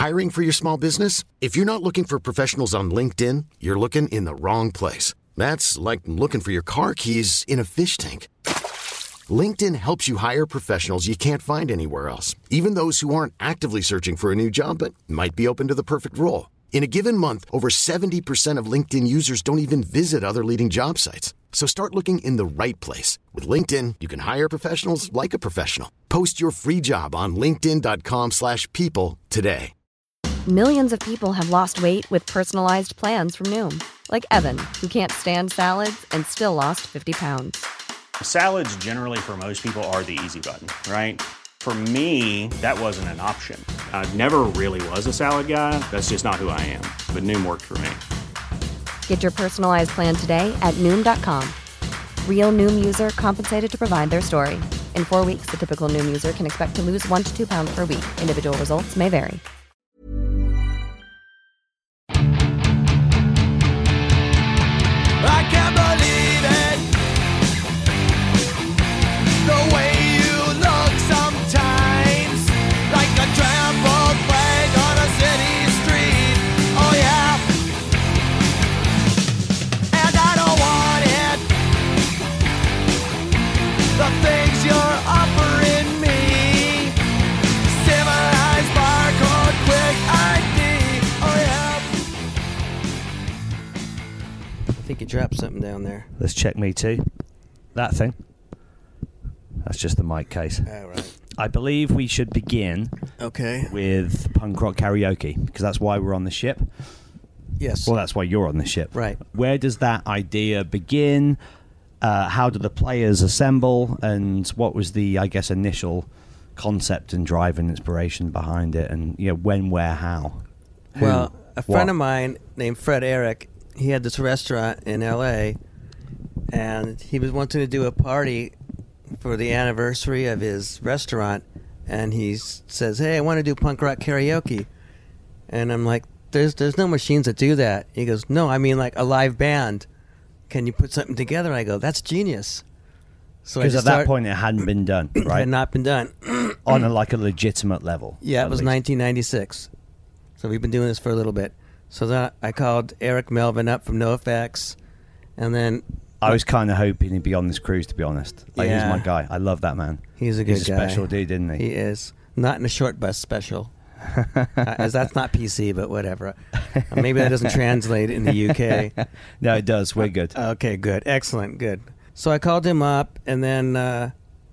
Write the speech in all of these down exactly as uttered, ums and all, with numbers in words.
Hiring for your small business? If you're not looking for professionals on LinkedIn, you're looking in the wrong place. That's like looking for your car keys in a fish tank. LinkedIn helps you hire professionals you can't find anywhere else, even those who aren't actively searching for a new job but might be open to the perfect role. In a given month, over seventy percent of LinkedIn users don't even visit other leading job sites. So start looking in the right place. With LinkedIn, you can hire professionals like a professional. Post your free job on linkedin.com slash people today. Millions of people have lost weight with personalized plans from Noom. Like Evan, who can't stand salads and still lost fifty pounds. Salads generally for most people are the easy button, right? For me, that wasn't an option. I never really was a salad guy. That's just not who I am. But Noom worked for me. Get your personalized plan today at Noom dot com. Real Noom user compensated to provide their story. In four weeks, the typical Noom user can expect to lose one to two pounds per week. Individual results may vary. I can't believe it, the way you look sometimes, like a trampled flag on a city street, oh yeah, and I don't want it, the things you're offering me, civilized barcode, quick I D, oh yeah. I think you dropped something down there. Let's check me too. That thing. That's just the mic case. All right. I believe we should begin Okay. with punk rock karaoke, because that's why we're on the ship. Yes. Well, that's why you're on the ship. Right. Where does that idea begin? Uh, how do the players assemble? And what was the, I guess, initial concept and drive and inspiration behind it? And, you know, when, where, how? Who, well, a friend what? of mine named Fred Eric, he had this restaurant in L A, and he was wanting to do a party for the anniversary of his restaurant, and he s- says, hey, I want to do punk rock karaoke. And I'm like, there's there's no machines that do that. He goes, no, I mean like a live band. Can you put something together? I go, that's genius. So I Because just at that start- point it hadn't been done, it right? had not been done. On a, like a legitimate level. Yeah, it at was least. nineteen ninety-six. So we've been doing this for a little bit. So then I called Eric Melvin up from NoFX, and then I was kind of hoping he'd be on this cruise, to be honest. Like, Yeah. he's my guy. I love that man. he's a good He's a guy. special dude, isn't he? He is. Not in a short bus special. uh, as that's not P C, but whatever. Uh, maybe that doesn't translate in the U K. No, it does. We're good. Okay, good. Excellent, good. So I called him up, and then uh,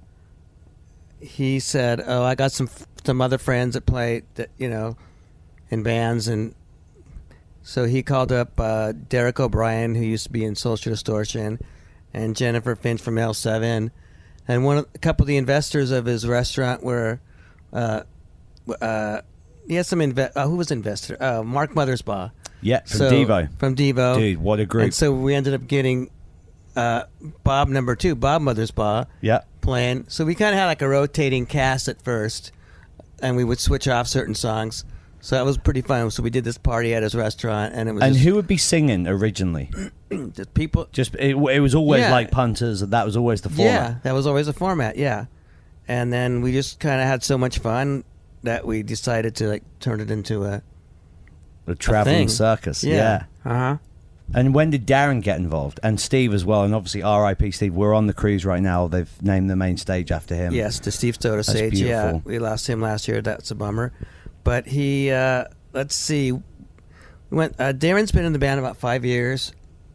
he said, oh, I got some some other friends that play, that, you know, in bands, and so he called up uh, Derek O'Brien, who used to be in Social Distortion, and Jennifer Finch from L seven, and one of, a couple of the investors of his restaurant were, uh, uh, he had some inve- uh, who was investor? Uh, Mark Mothersbaugh. Yeah, from So- Devo. From Devo. Dude, what a group. And so we ended up getting uh, Bob number two, Bob Mothersbaugh, Yeah. playing. So we kind of had like a rotating cast at first, and we would switch off certain songs. So that was pretty fun. So we did this party at his restaurant, and it was And just, who would be singing originally? just people. Just it, it was always Yeah. like Punters, and that was always the format. Yeah, that was always a format. Yeah, and then we just kind of had so much fun that we decided to like turn it into a The traveling thing. circus. Yeah. Yeah. Uh huh. And when did Darren get involved? And Steve as well. And obviously R I P Steve. We're on the cruise right now. They've named the main stage after him. Yes, to Steve Stoda That's Sage. Yeah, beautiful. we lost him last year. That's a bummer. But he, uh, let's see, we went. Uh, Darren's been in the band about five years.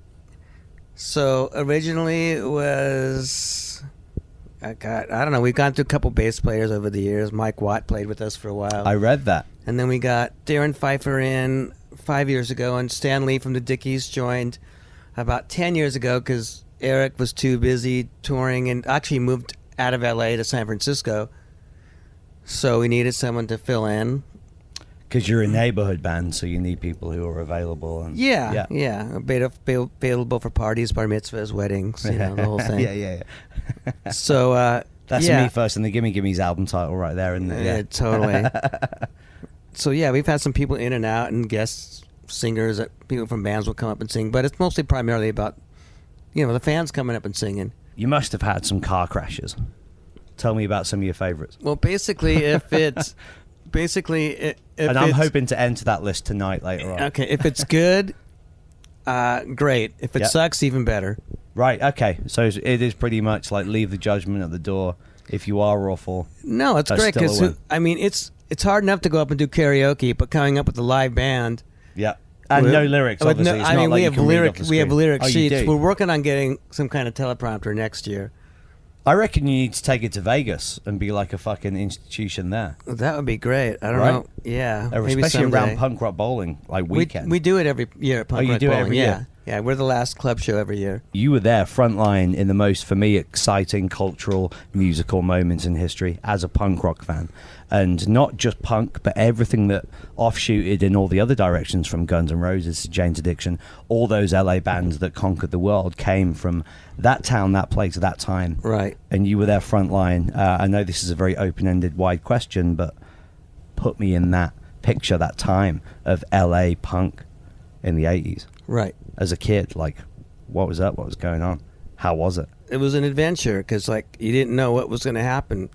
So originally it was, I got, I don't know. We've gone through a couple bass players over the years. Mike Watt played with us for a while. I read that. And then we got Darren Pfeiffer in five years ago, and Stan Lee from the Dickies joined about ten years ago because Eric was too busy touring and actually moved out of L A to San Francisco. So we needed someone to fill in. Because you're a neighborhood band, so you need people who are available. And Yeah, yeah. yeah. Available, available for parties, bar mitzvahs, weddings, you know, the whole thing. yeah, yeah, yeah. So, uh, That's yeah. Me First and the Gimme Gimme's album title right there, isn't it? Yeah, Yeah, totally. So yeah, we've had some people in and out, and guest singers that people from bands will come up and sing, but it's mostly primarily about, you know, the fans coming up and singing. You must have had some car crashes. Tell me about some of your favorites. Well, basically, if it's basically, it, if and I'm it's- hoping to enter that list tonight later on. Okay, if it's good, uh, great. If it Yep. sucks, even better. Right, okay. So it is pretty much like leave the judgment at the door. If you are awful, No, it's That's great still a because win. I mean, it's it's hard enough to go up and do karaoke, but coming up with a live band. yeah. And with- no lyrics, with obviously. no- It's I not mean, like we you have can read lyric off the we have screen. lyric Oh, you sheets. do? We're working on getting some kind of teleprompter next year. I reckon you need to take it to Vegas and be like a fucking institution there. That would be great. I don't Right? know. Yeah, Or maybe especially someday. around punk rock bowling, like We, weekend. we do it every year at Punk Oh, you Rock do it Bowling. every yeah. year? Yeah, we're the last club show every year. You were there, frontline, in the most, for me, exciting cultural, musical moments in history as a punk rock fan. And not just punk, but everything that offshooted in all the other directions, from Guns N' Roses to Jane's Addiction. All those L A bands that conquered the world came from that town, that place, that time. Right. And you were there frontline. Uh, I know this is a very open-ended, wide question, but put me in that picture, that time of L A punk in the eighties. Right. As a kid, like, what was up? What was going on? How was it? It was an adventure because, like, you didn't know what was going to happen.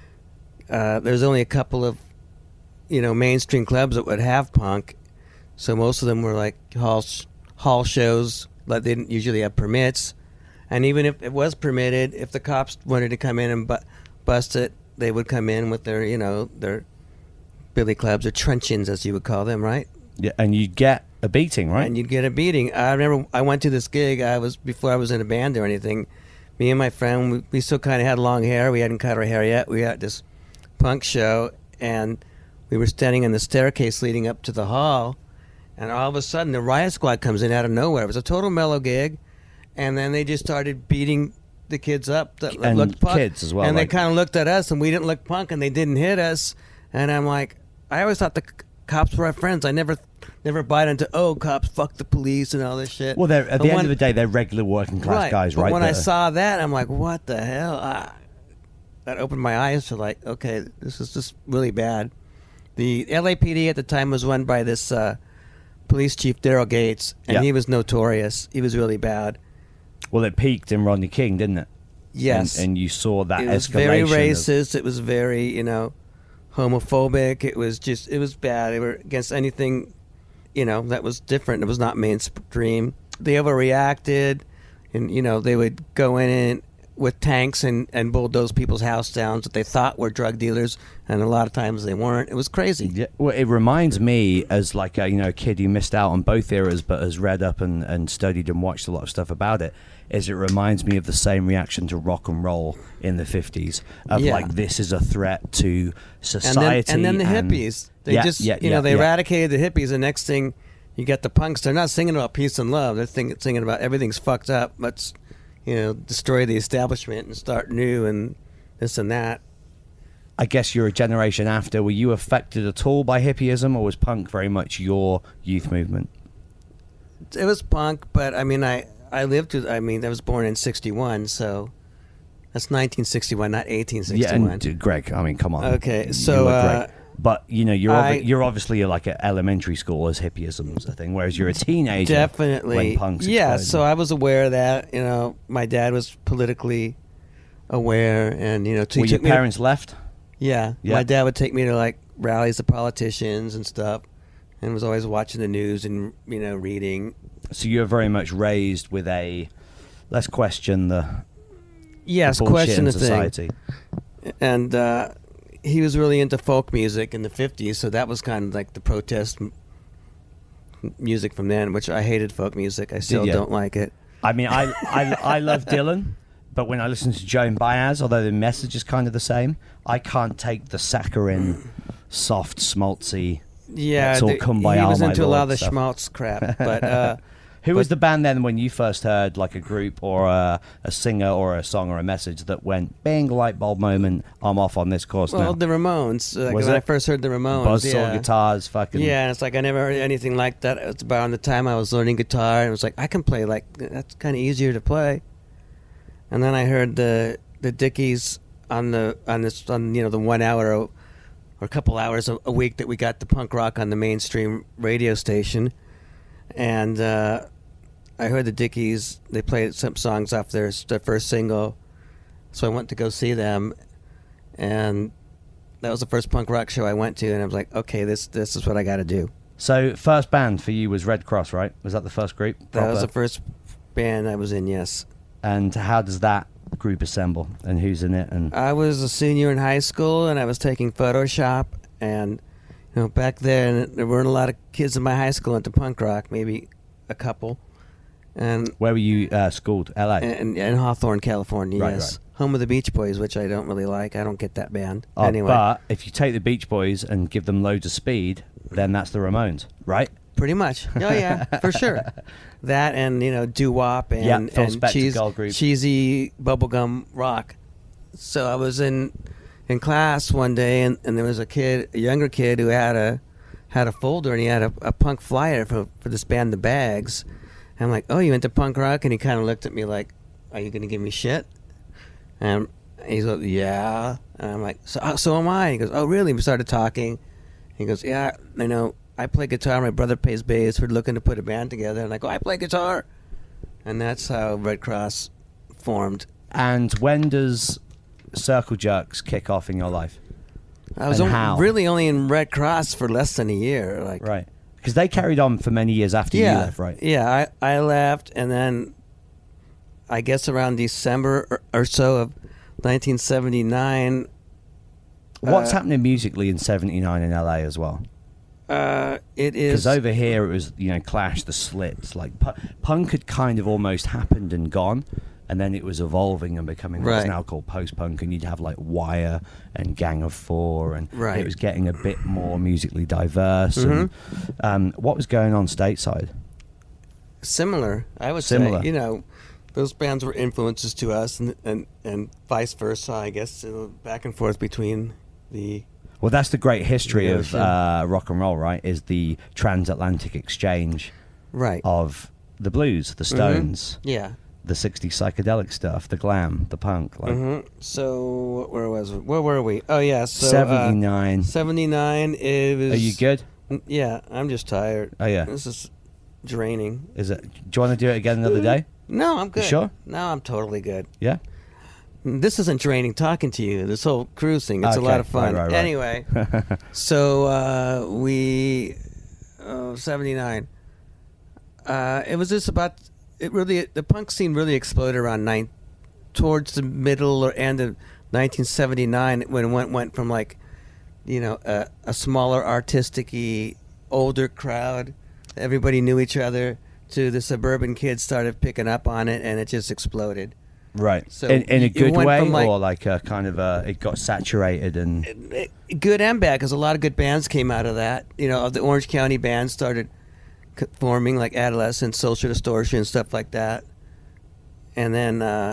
Uh, there's only a couple of, you know, mainstream clubs that would have punk, so most of them were like hall sh- hall shows. Like, they didn't usually have permits, and even if it was permitted, if the cops wanted to come in and bu- bust it, they would come in with their, you know, their billy clubs or truncheons, as you would call them, right? Yeah, and you get a beating, right? And you'd get a beating. I remember I went to this gig. I was before I was in a band or anything. Me and my friend, we, we still kind of had long hair. We hadn't cut our hair yet. We had this punk show, and we were standing in the staircase leading up to the hall, and all of a sudden the riot squad comes in out of nowhere. It was a total mellow gig, and then they just started beating the kids up that And looked punk. kids as well, And like- they kind of looked at us, and we didn't look punk, and they didn't hit us. And I'm like, I always thought the c- cops were our friends. I never never bought into, oh, cops, fuck the police and all this shit. well, they're, at But the end when- of the day, they're regular working class right, guys, but right? when I that are- saw that, I'm like, what the hell? Ah, that opened my eyes to, like, okay, this is just really bad. The L A P D at the time was run by this uh, police chief, Daryl Gates, and Yeah. he was notorious. He was really bad. well, it peaked in Rodney King, didn't it? Yes. And, and you saw that It was escalation. very of- racist. It was very, you know, homophobic. It was just, it was bad. They were against anything, you know, that was different. It was not mainstream. They overreacted, and, you know, they would go in and, with tanks and, and bulldoze people's house down that they thought were drug dealers, and a lot of times they weren't. It was crazy. Yeah, well, it reminds me as like a, you know, a kid who missed out on both eras, but has read up and, and studied and watched a lot of stuff about it. Is it reminds me of the same reaction to rock and roll in the fifties of Yeah. like, this is a threat to And then, society. and then the hippies. They Yeah, just, yeah, you know, yeah, they yeah. eradicated the hippies. The next thing, you got the punks. They're not singing about peace and love. They're think, singing about everything's fucked up. Let's, you know, destroy the establishment and start new and this and that. I guess you're a generation after. Were you affected at all by hippieism, or was punk very much your youth movement? It was punk, but I mean, I, I lived to, I mean, I was born in sixty-one, so that's nineteen sixty-one, not eighteen Yeah, sixty-one. and uh, Greg, I mean, come on. Okay, You so, look uh, great. But you know, you're I- obvi- you're obviously like at elementary school as hippieism's a thing, whereas you're a teenager. Definitely. When punk's yeah, exploding. so I was aware of that. You know, my dad was politically aware, and, you know, to Were your took me to- parents left? Yeah. Yeah. My dad would take me to, like, rallies of politicians and stuff, and was always watching the news and, you know, reading. So you're very much raised with a let's question the Yes, bullshit question in the thing. society. And uh, he was really into folk music in the fifties, so that was kind of like the protest m- music from then, which I hated folk music. I still ya? don't like it. I mean, I, I I love Dylan, but when I listen to Joan Baez, although the message is kind of the same, I can't take the saccharine, soft, schmaltzy. Yeah, It's all the- kumbaya, he was my into a lot of lord the stuff. schmaltz crap, but uh, Who was But- the band then when you first heard like a group or a, a singer or a song or a message that went bing, light bulb moment, I'm off on this course well, now? the Ramones. Like, Was when it? I first heard the Ramones, Buzzsaw yeah. guitars, fucking. Yeah, and it's like I never heard anything like that. It's about the time I was learning guitar, and it was like I can play like that's kind of easier to play. And then I heard the the Dickies on the on this on you know the one hour or, or a couple hours a, a week that we got the punk rock on the mainstream radio station, and uh, I heard the Dickies. They played some songs off their their first single, so I went to go see them, and that was the first punk rock show I went to, and I was like, okay, this this is what I got to do. So first band for you was Red Cross, right? Was that the first group? That Proper? was the first band I was in, yes. And how does that group assemble, and who's in it? And I was a senior in high school, and I was taking Photoshop, and you know, back then there weren't a lot of kids in my high school into punk rock, maybe a couple. And where were you uh, schooled? L A? in, in Hawthorne, California, Right, yes. right. Home of the Beach Boys, which I don't really like. I don't get that band. Oh, anyway, but if you take the Beach Boys and give them loads of speed, then that's the Ramones, right? pretty much. Oh yeah, for sure. That and you know doo-wop and, Yeah, Phil and Spector cheese, girl group. cheesy bubblegum rock. So I was in in class one day, and, and there was a kid, a younger kid, who had a had a folder, and he had a, a punk flyer for for this band, The Bags. And I'm like, oh, you into punk rock? And he kind of looked at me like, are you going to give me shit? And he's like, yeah. And I'm like, so, so am I. He goes, oh, really? We started talking. He goes, yeah, you know, I play guitar. My brother plays bass. We're looking to put a band together. And I go, I play guitar. And that's how Red Cross formed. And when does Circle Jerks kick off in your life? I was And only, how? really only in Red Cross for less than a year. Like, Right. Because they carried on for many years after yeah, you left, right? Yeah, I, I left, and then I guess around December or, or so of nineteen seventy-nine. What's uh, happening musically in seventy-nine in L A as well? Uh, it is Because over here it was, you know, Clash, the Slits. Like, pu- punk had kind of almost happened and gone, and then it was evolving and becoming what's Right. now called post-punk, and you'd have, like, Wire and Gang of Four, and Right. it was getting a bit more musically diverse. And Mm-hmm. um, what was going on stateside? similar. I would Similar. say, you know, those bands were influences to us, and and, and vice versa. I guess uh, back and forth between the Well, that's the great history The of ocean. uh, rock and roll, right? Is the transatlantic exchange right. of the blues, the Stones, Yeah. the sixties psychedelic stuff, the glam, the punk. Like hmm So where was where were we? Oh yeah, so uh, seventy-nine. seventy-nine. It was. Are you good? Yeah, I'm just tired. Oh, yeah. This is draining. Is it? Do you want to do it again another day? No, I'm good. sure? No, I'm totally good. Yeah. This isn't draining talking to you. This whole cruise thing, it's a Okay, lot of fun. right, right, right. Anyway, so uh, we, oh, seventy-nine. Uh, it was just about, it really, the punk scene really exploded around nine, towards the middle or end of nineteen seventy-nine, when it went, went from like, you know, a, a smaller artistic-y, older crowd, everybody knew each other, to the suburban kids started picking up on it, and it just exploded. Right. So in, in a it good went way, from, like- or like a kind of a, it got saturated and It- good and bad, because a lot of good bands came out of that. You know, the Orange County bands started c- forming, like Adolescent, Social Distortion, stuff like that. And then, uh,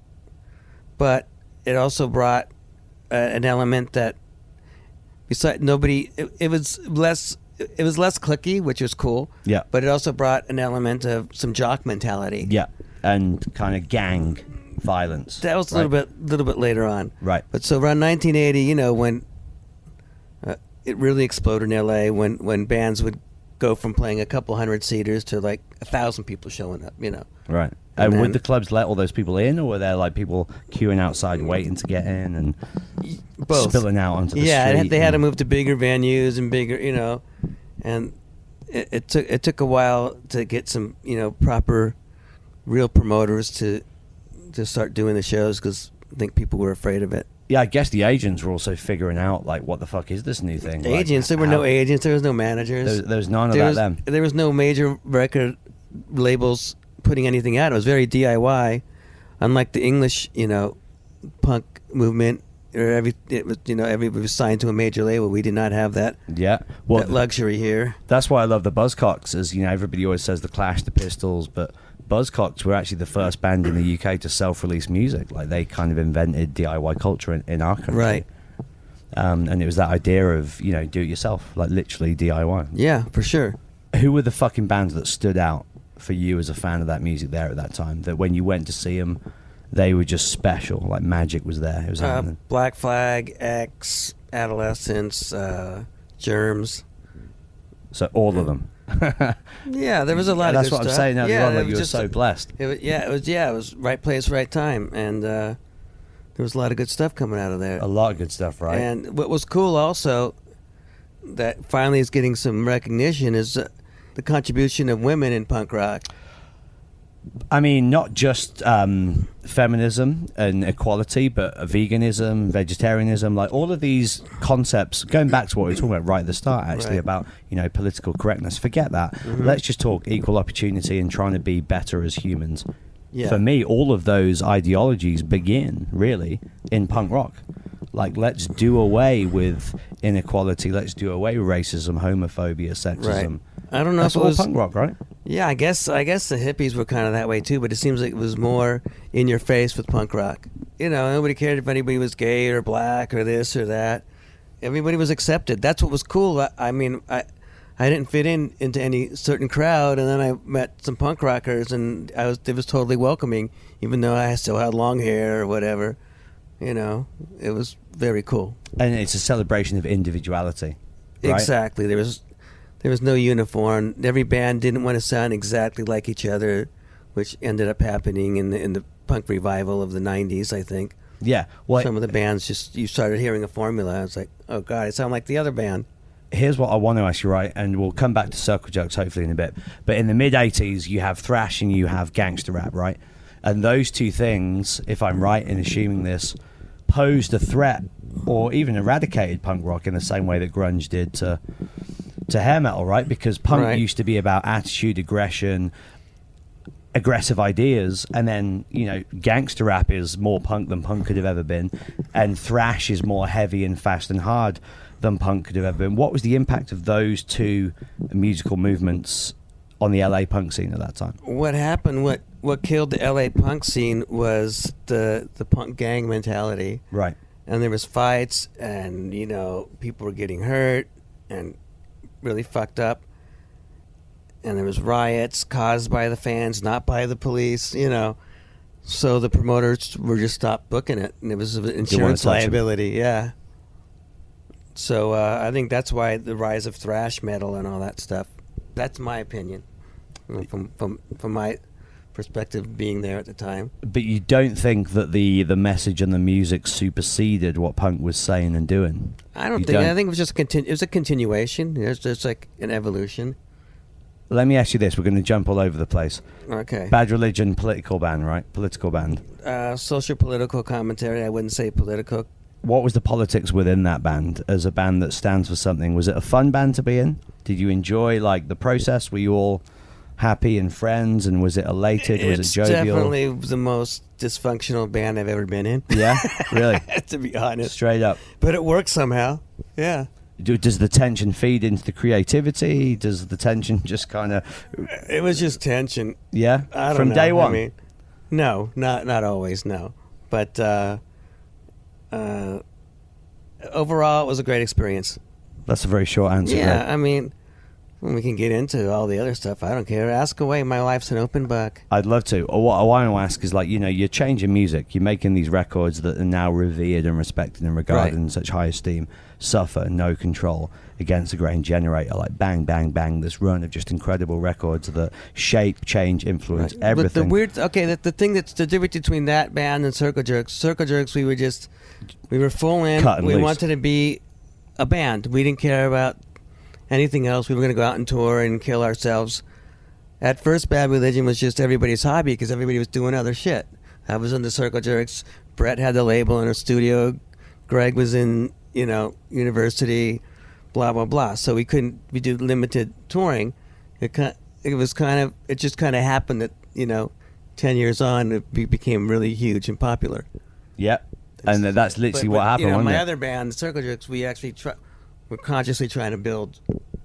but it also brought uh, an element that, besides nobody, it, it was less, it was less cliquey, which was cool. Yeah. But it also brought an element of some jock mentality. yeah, and kind of gang violence. That was a little right? bit, little bit later on. Right. But so around nineteen eighty, you know, when uh, it really exploded in L A, when when bands would go from playing a couple hundred seaters to like a thousand people showing up, you know. Right. And And then- would the clubs let all those people in, or were there like people queuing outside waiting to get in and Both. spilling out onto the Yeah, it street? had, they had to and- move to bigger venues and bigger, you know, and it, it took it took a while to get some, you know, proper, real promoters to to start doing the shows, because I think people were afraid of it. Yeah, I guess the agents were also figuring out like what the fuck is this new thing? Like, Agents, there were how- no agents, there was no managers. There, there was none of there that was, then. There was no major record labels putting anything out. It was very D I Y, unlike the English, you know, punk movement. Or every it was, you know, everybody was signed to a major label. We did not have that, Yeah. Well, that luxury here. that's why I love the Buzzcocks. As you know, everybody always says the Clash, the Pistols, but Buzzcocks were actually the first band in the U K to self-release music. Like they kind of invented D I Y culture in, in our country. Right. Um, and it was that idea of, you know, do it yourself, like literally D I Y. Yeah, for sure. Who were the fucking bands that stood out for you as a fan of that music there at that time? That when you went to see them, they were just special. Like Magic was there. It was Uh, happening. Black Flag, X, Adolescence, uh, Germs. So all of them. Yeah, there was a lot That's of good what I'm stuff. saying. Now, yeah, like it you was were just so a- blessed. It was, yeah, it was yeah, it was right place, right time, and uh, there was a lot of good stuff coming out of there. A lot of good stuff, right? And what was cool also that finally is getting some recognition is uh, the contribution of women in punk rock. I mean, not just um, feminism and equality, but veganism, vegetarianism, like all of these concepts, going back to what we were talking about right at the start, actually, Right. about, you know, political correctness. Forget that. Mm-hmm. Let's just talk equal opportunity and trying to be better as humans. Yeah. For me, all of those ideologies begin, really, in punk rock. Like, let's do away with inequality. Let's do away with racism, homophobia, sexism. Right. I don't know That's if it all was punk rock, right? Yeah, I guess I guess the hippies were kind of that way too, but it seems like it was more in your face with punk rock. You know, nobody cared if anybody was gay or black or this or that. Everybody was accepted. That's what was cool. I, I mean, I I didn't fit in into any certain crowd, and then I met some punk rockers, and I was it was totally welcoming, even though I still had long hair or whatever. You know, it was very cool. And it's a celebration of individuality. Right? Exactly. There was there was no uniform. Every band didn't want to sound exactly like each other, which ended up happening in the in the punk revival of the nineties, I think. Yeah. Well, Some of the bands just you started hearing a formula. I was like, oh god, I sound like the other band. here's what I want to ask you, right? And we'll come back to Circle Jerks hopefully in a bit. But in the mid eighties, you have thrash and you have gangster rap, right? And those two things, if I'm right in assuming this, posed a threat or even eradicated punk rock in the same way that grunge did to to hair metal, right? Because punk Right. used to be about attitude, aggression, aggressive ideas, and then, you know, gangster rap is more punk than punk could have ever been, and thrash is more heavy and fast and hard than punk could have ever been. What was the impact of those two musical movements on the L A punk scene at that time? What happened? What what killed the L A punk scene was the the punk gang mentality. Right. And there was fights, and you know, people were getting hurt and really fucked up. And there was riots caused by the fans, not by the police. You know, so the promoters were just stopped booking it, and it was an insurance touch 'em. liability. Yeah. So uh, I think that's why the rise of thrash metal and all that stuff. That's my opinion, you know, from from from my perspective, being there at the time. But you don't think that the the message and the music superseded what punk was saying and doing? I don't You think. don't? I think it was just a continu- It was a continuation. It's just like an evolution. Let me ask you this: we're going to jump all over the place. Okay. Bad Religion, political band, right? Political band. Uh, social political commentary. I wouldn't say political. What was the politics within that band as a band that stands for something? Was it a fun band to be in? Did you enjoy like the process? Were you all happy and friends? And was it elated? Was It's it jovial? definitely the most dysfunctional band I've ever been in. Yeah, really, To be honest. straight up. But it worked somehow. Yeah. Do, does the tension feed into the creativity? Does the tension just kind of, It was just tension. yeah, I don't from know. day one? I mean, no, not not always. No, but uh, uh, overall, it was a great experience. That's a very short answer. Yeah, Greg. I mean, when we can get into all the other stuff, I don't care. Ask away. My life's an open book. I'd love to. Or what I want to ask is, like, you know, you're changing music. You're making these records that are now revered and respected and regarded Right. in such high esteem. Suffer No Control, Against the Grain, Generator, like bang, bang, bang. This run of just incredible records that shape, change, influence Right. everything. But the weird, okay, the, the thing that's the difference between that band and Circle Jerks. Circle Jerks, we were just, we were full in. Cut and we loose. wanted to be a band. We didn't care about anything else. We were going to go out and tour and kill ourselves. At first, Bad Religion was just everybody's hobby because everybody was doing other shit. I was in the Circle Jerks. Brett had the label in a studio. Greg was in, you know, university, blah, blah, blah. So we couldn't, we do limited touring. It kind, it was kind of, it just kind of happened that, you know, ten years on, it be, became really huge and popular. Yep. And that's literally But- what but, happened, You know, wasn't my it? other band, the Circle Jerks, we actually try, we're consciously trying to build.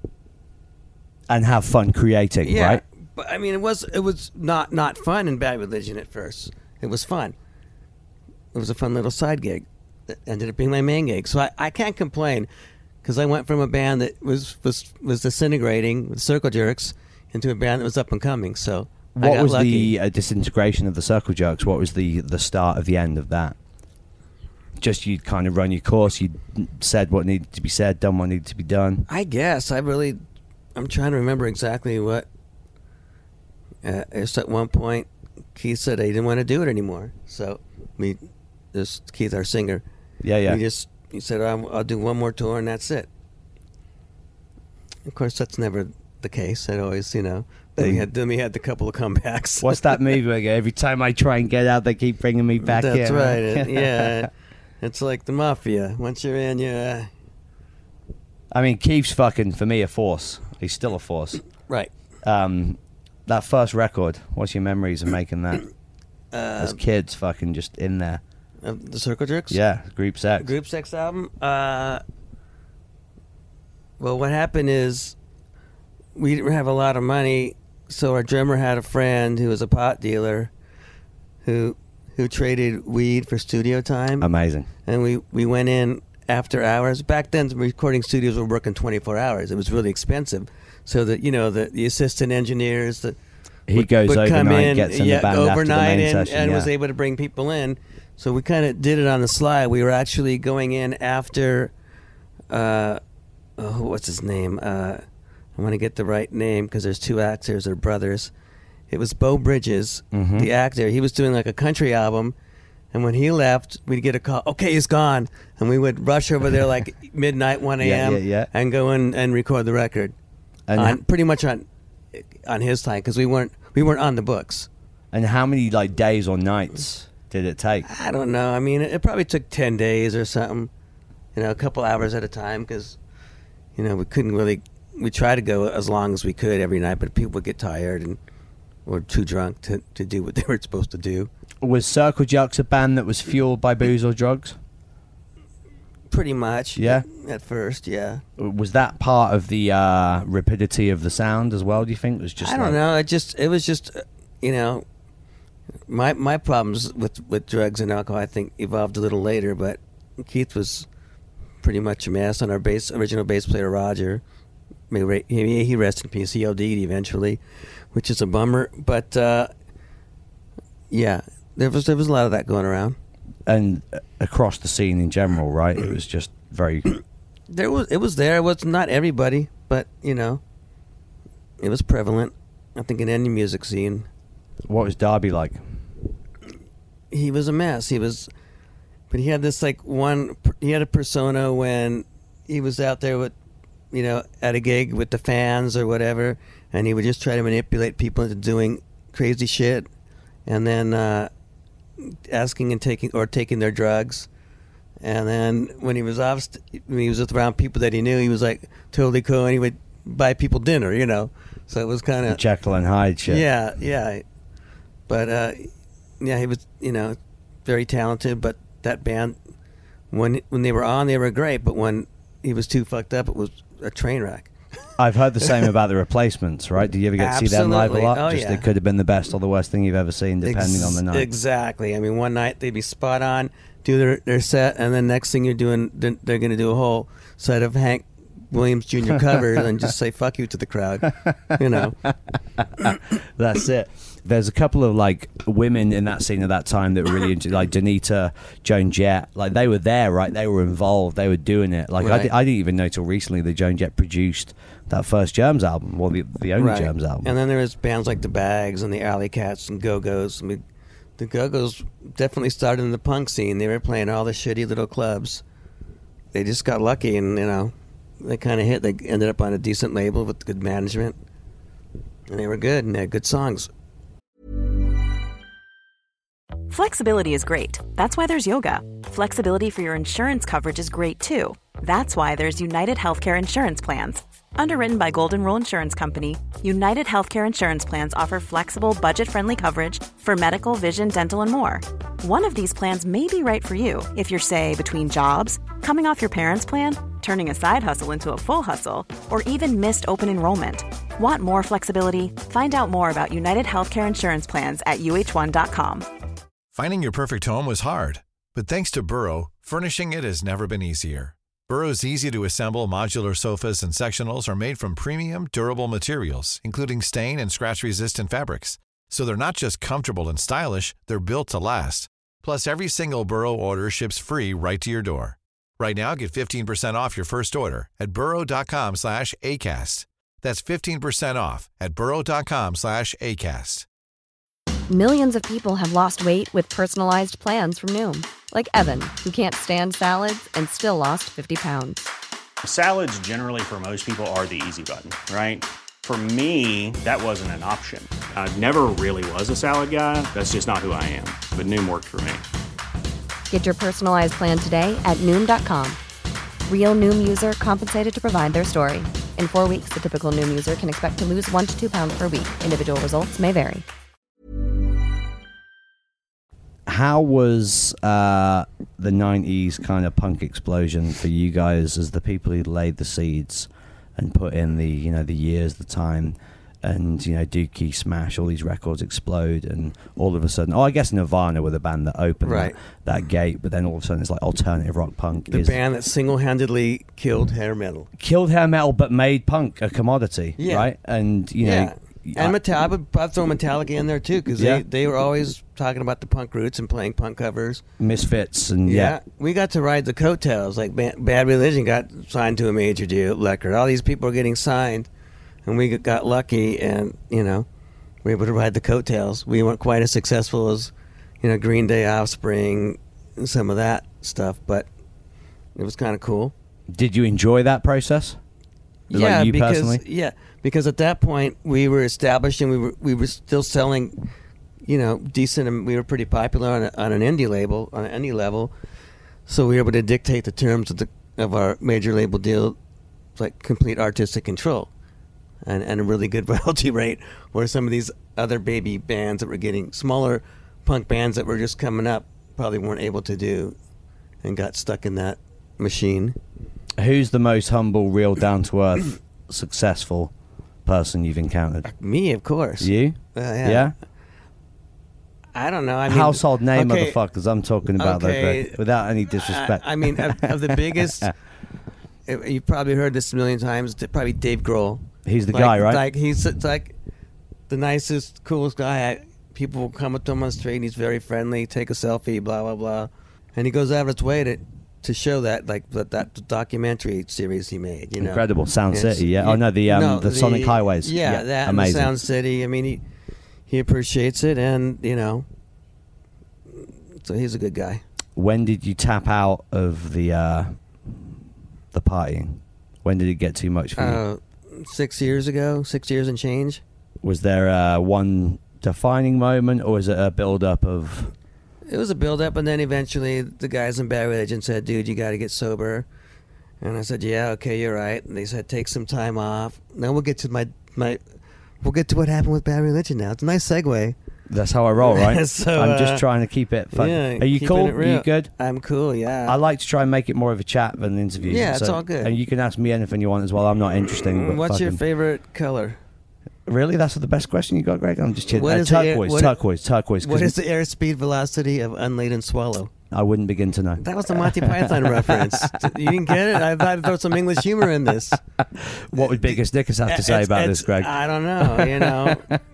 And have fun creating, Yeah, right? but I mean, it was it was not not fun in Bad Religion at first. It was fun. It was a fun little side gig that ended up being my main gig. So I, I can't complain because I went from a band that was was was disintegrating with Circle Jerks into a band that was up and coming. So I What got was lucky. the uh, disintegration of the Circle Jerks? What was the, the start of the end of that? Just you'd kind of run your course, you'd said what needed to be said, done what needed to be done. I guess I really, I'm trying to remember exactly what. Uh, just at one point, Keith said he didn't want to do it anymore, so we this Keith, our singer. Yeah, yeah. He just he said, I'll, I'll do one more tour and that's it. Of course, that's never the case. I'd always, you know, then he had, then he had the couple of comebacks. What's that movie where every time I try and get out, they keep bringing me back in? That's right. It, yeah. It's like the mafia. Once you're in, yeah. I mean, Keith's fucking, for me, a force. He's still a force. Right. Um, that first record, what's your memories of making that? Uh, As kids, fucking just in there. Uh, the Circle Jerks? Yeah, Group Sex. Group Sex album? Uh, well, what happened is we didn't have a lot of money, so our drummer had a friend who was a pot dealer who who traded weed for studio time. Amazing. And we, we went in after hours. Back then, the recording studios were working twenty-four hours. It was really expensive. So that, you know, the, the assistant engineers, the He would, goes would overnight, come in, gets in yeah, the band overnight after the main and, session. and yeah. was able to bring people in. So we kind of did it on the slide. We were actually going in after, uh, oh, what's his name? Uh, I want to get the right name because there's two actors, they're brothers. It was Beau Bridges, Mm-hmm. the actor. He was doing like a country album. And when he left, we'd get a call, okay, he's gone. And we would rush over there like midnight, one a.m. Yeah, yeah, yeah. and go in and record the record. And on, pretty much on on his time because we weren't we weren't on the books. And how many like days or nights did it take? I don't know. I mean, it, it probably took ten days or something. You know, a couple hours at a time because, you know, we couldn't really. We tried to go as long as we could every night, but people would get tired and or too drunk to, to do what they were supposed to do. Was Circle Jerks a band that was fueled by booze or drugs? Pretty much. Yeah? At first, yeah. Was that part of the uh, rapidity of the sound as well, do you think? It was just I don't like- know. It just it was just uh, you know, my my problems with, with drugs and alcohol I think evolved a little later, but Keith was pretty much a mess. And our bass original bass player Roger, may re- he, he rest in peace. He OD'd eventually, which is a bummer. But uh, yeah, there was there was a lot of that going around. And across the scene in general, right? It was just very... There was it was there. It was not everybody, but you know, it was prevalent. I think in any music scene. What was Darby like? He was a mess. He was, but he had this like one. He had a persona when he was out there with, you know, at a gig with the fans or whatever, and he would just try to manipulate people into doing crazy shit, and then uh, asking and taking or taking their drugs. And then when he was off, when he was around people that he knew, he was like totally cool, and he would buy people dinner, you know. So it was kind of Jekyll and Hyde shit. Yeah, yeah. But uh, yeah, he was, you know, very talented. But that band, when when they were on, they were great. But when he was too fucked up, it was a train wreck. I've heard the same about the Replacements, right? Did you ever get to see them live a Absolutely. lot? Oh, Just yeah. They could have been the best or the worst thing you've ever seen, depending Ex- on the night. Exactly. I mean, one night they'd be spot on, do their, their set, and then next thing you're doing, they're, they're going to do a whole set of Hank Williams Junior covers and just say fuck you to the crowd, you know. That's it. There's a couple of like women in that scene at that time that were really into, like Donita, Joan Jett. Like they were there, right? They were involved. They were doing it. Like I, Right. di- I didn't even know till recently that Joan Jett produced that first Germs album, well, the the only Right. Germs album. And then there was bands like the Bags and the Alley Cats and Go-Go's. I mean, the Go-Go's definitely started in the punk scene. They were playing all the shitty little clubs. They just got lucky, and you know, they kind of hit. They ended up on a decent label with good management, and they were good and they had good songs. Flexibility is great. That's why there's yoga. Flexibility for your insurance coverage is great too. That's why there's United Healthcare Insurance Plans. Underwritten by Golden Rule Insurance Company, United Healthcare Insurance Plans offer flexible, budget-friendly coverage for medical, vision, dental, and more. One of these plans may be right for you if you're, say, between jobs, coming off your parents' plan, turning a side hustle into a full hustle, or even missed open enrollment. Want more flexibility? Find out more about United Healthcare Insurance Plans at U H one dot com. Finding your perfect home was hard, but thanks to Burrow, furnishing it has never been easier. Burrow's easy-to-assemble modular sofas and sectionals are made from premium, durable materials, including stain and scratch-resistant fabrics. So they're not just comfortable and stylish, they're built to last. Plus, every single Burrow order ships free right to your door. Right now, get fifteen percent off your first order at burrow.com slash ACAST. That's fifteen percent off at burrow.com slash ACAST. Millions of people have lost weight with personalized plans from Noom. Like Evan, who can't stand salads and still lost fifty pounds. Salads generally for most people are the easy button, right? For me, that wasn't an option. I never really was a salad guy. That's just not who I am. But Noom worked for me. Get your personalized plan today at Noom dot com. Real Noom user compensated to provide their story. In four weeks, the typical Noom user can expect to lose one to two pounds per week. Individual results may vary. How was uh, the nineties kind of punk explosion for you guys as the people who laid the seeds and put in the, you know, the years, the time, and, you know, Dookie, Smash, all these records explode, and all of a sudden, oh, I guess Nirvana were the band that opened right. that, that gate, but then all of a sudden it's like alternative rock punk. The is band that single-handedly killed hair metal. Killed hair metal, but made punk a commodity, yeah. right? And, you know... Yeah. And Metallica, I would I'd throw Metallica in there too, because yeah. they, they were always talking about the punk roots and playing punk covers. Misfits and yeah. yeah. We got to ride the coattails. Like Bad Religion got signed to a major deal record. All these people were getting signed, and we got lucky, and you know, we were able to ride the coattails. We weren't quite as successful as, you know, Green Day, Offspring, and some of that stuff, but it was kind of cool. Did you enjoy that process? Yeah, like you because personally? yeah, because at that point we were established and we were we were still selling, you know, decent, and we were pretty popular on, a, on an indie label, on an indie level, so we were able to dictate the terms of the of our major label deal, like complete artistic control, and and a really good royalty rate, where some of these other baby bands that were getting, smaller punk bands that were just coming up, probably weren't able to do, and got stuck in that machine. Who's the most humble, real, down-to-earth, successful person you've encountered? Me, of course. You? Uh, yeah. yeah? I don't know. I mean, household name, okay, motherfuckers. I'm talking about okay, those, without any disrespect. I, I mean, of, of the biggest, you've probably heard this a million times. Probably Dave Grohl. He's the like, guy, right? Like he's it's like the nicest, coolest guy. I, people will come up to him on the street, and he's very friendly. Take a selfie, blah blah blah, and he goes out of his way to. to show that, like that, that documentary series he made, you know, incredible. Sound It's, City, yeah. Oh no, the um, no, the, the Sonic Highways, yeah, yeah that amazing. Sound City. I mean, he he appreciates it, and you know, so he's a good guy. When did you tap out of the uh, the partying? When did it get too much for Uh, you? six years ago, six years and change. Was there uh, one defining moment, or was it a build up of? It was a build-up, and then eventually the guys in Bad Religion said, dude, you got to get sober. And I said, yeah, okay, you're right. And they said, take some time off. Now we'll get to my, my we'll get to what happened with Bad Religion now. It's a nice segue. That's how I roll, right? so, I'm uh, just trying to keep it fun. Yeah, Are you keeping cool? it Are real. you good? I'm cool, yeah. I like to try and make it more of a chat than an interview. Yeah, it's so- all good. And you can ask me anything you want as well. I'm not interesting. But What's your fucking- favorite color? Really? That's the best question you got, Greg? I'm just kidding. What Uh, is the air- turquoise, what- turquoise, turquoise. 'cause What is the airspeed velocity of unladen swallow? I wouldn't begin to know. That was the Monty Python reference. You didn't get it? I thought I'd throw some English humor in this. What would Bigger Stickers have to say It's- about it's- this, Greg? I don't know, you know.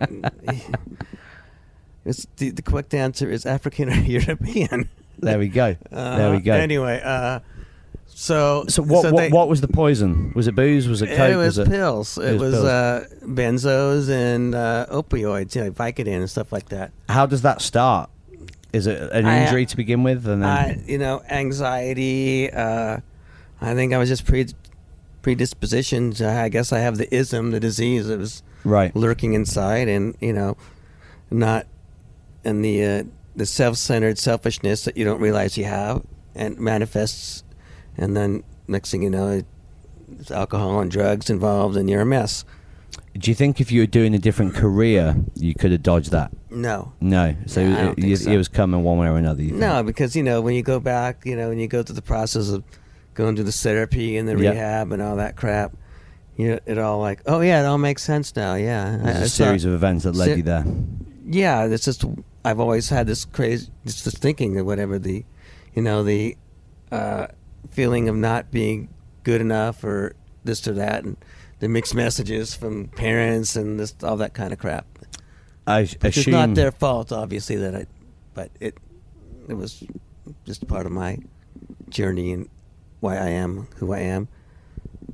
It's the, the quick answer is African or European. There we go. Uh, there we go. Anyway, uh, so so what? so what, they- what was the poison? Was it booze? Was it coke? It was, it pills. It, it was was, pills. uh, benzos and uh, opioids, you know, Vicodin and stuff like that. How does that start? Is it an I- injury to begin with, and then I, you know, anxiety. Uh, I think I was just pre predispositioned. I guess I have the ism, the disease that was right lurking inside, and you know, not and the uh, the self-centered selfishness that you don't realize you have, and manifests, and then next thing you know, there's alcohol and drugs involved, and you're a mess. Do you think if you were doing a different career, you could have dodged that? No. No. So, Nah, I it, don't think it, so. it was coming one way or another. You think? No, because you know when you go back, you know when you go through the process of going through the therapy and the Yep. rehab and all that crap, you know, it all like, oh yeah, it all makes sense now. Yeah, There's I- a I saw- series of events that led Se- you there. Yeah, it's just I've always had this crazy, just this thinking of whatever the, you know, the uh, feeling of not being good enough or this or that, and the mixed messages from parents and this all that kind of crap. I Which assume is not their fault, obviously, that I, but it it was just part of my journey and why I am who I am.